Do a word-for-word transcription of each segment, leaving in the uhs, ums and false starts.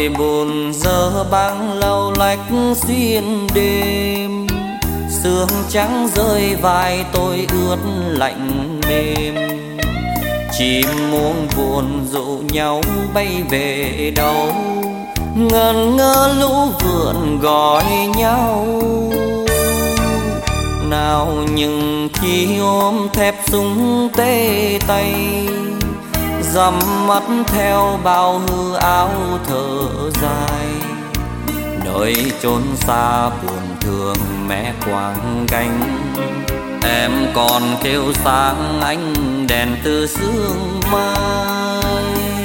nỗi buồn giờ băng lâu lách xuyên đêm, sương trắng rơi vai tôi ướt lạnh mềm. Chim muông buồn dụ nhau bay về đâu, ngẩn ngơ lũ vượn gọi nhau. Nào những khi ôm thép súng tê tay, dằm mắt theo bao hư áo thở dài. Nơi chốn xa buồn thương mẹ quàng gánh, em còn kêu sáng ánh đèn từ sương mai.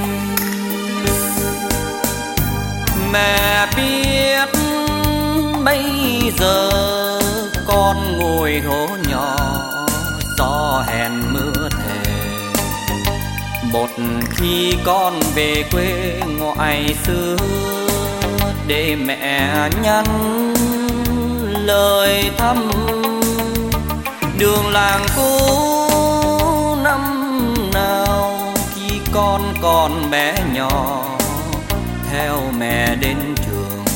Mẹ biết bây giờ con ngồi hố nhỏ, gió hèn mưa thề. Một khi con về quê ngoại xứ, để mẹ nhắn lời thăm. Đường làng cũ năm nào khi con còn bé nhỏ, theo mẹ đến trường.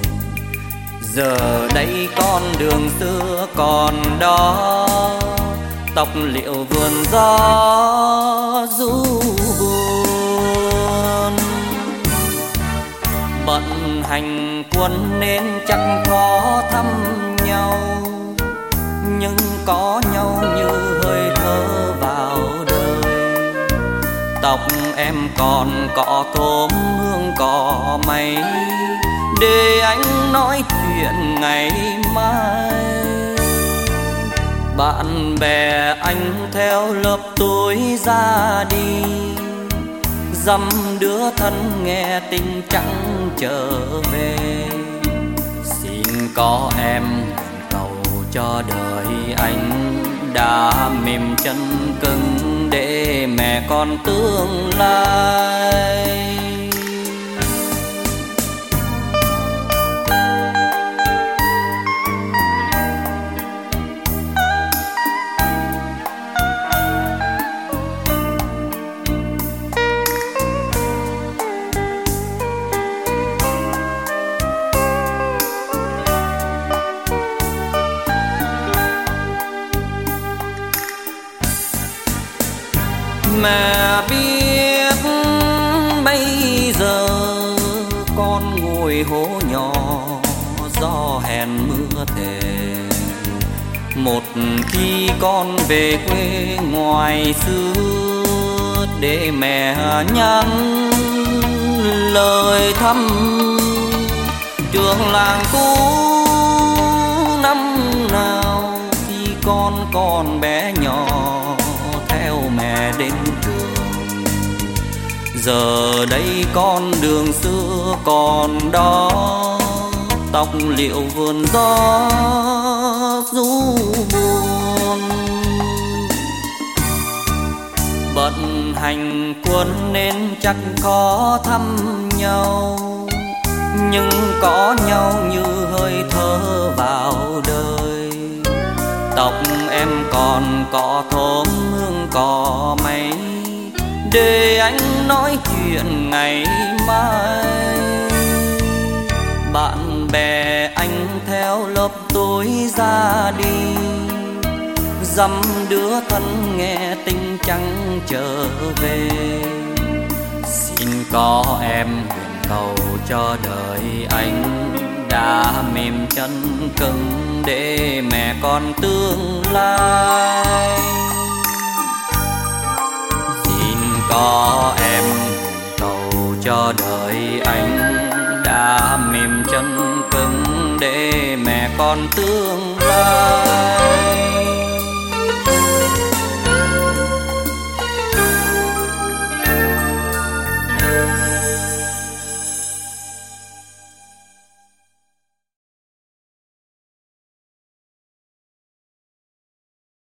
Giờ đây con đường xưa còn đó, tóc liệu vườn gió du buồn. Bận hành quân nên chẳng khó thăm nhau, nhưng có nhau như hơi thở vào đời. Tóc em còn cọ thơm hương cỏ mây, để anh nói chuyện ngày mai. Bạn bè anh theo lớp tôi ra đi, dăm đứa thân nghe tình chẳng trở về. Xin có em cầu cho đời anh đã mềm chân cứng, để mẹ con tương lai. Mẹ biết bây giờ con ngồi hố nhỏ, gió hèn mưa thề. Một khi con về quê ngoài xứ, để mẹ nhắn lời thăm. Trường làng cũ năm nào khi con còn bé nhỏ, theo mẹ đến trường. Giờ đây con đường xưa còn đó, tóc liệu vườn gió du buồn. Bận hành quân nên chắc khó thăm nhau, nhưng có nhau như hơi thở vào đời. Tóc em còn cọ thơm hương cỏ mây, để anh nói chuyện ngày mai. Bạn bè anh theo lớp tôi ra đi, dăm đứa thân nghe tình chẳng trở về. Xin có em nguyện cầu cho đời anh đã mềm chân cứng, để mẹ con tương lai. Xin có em cầu cho đời anh đã mềm chân cứng, để mẹ con tương lai.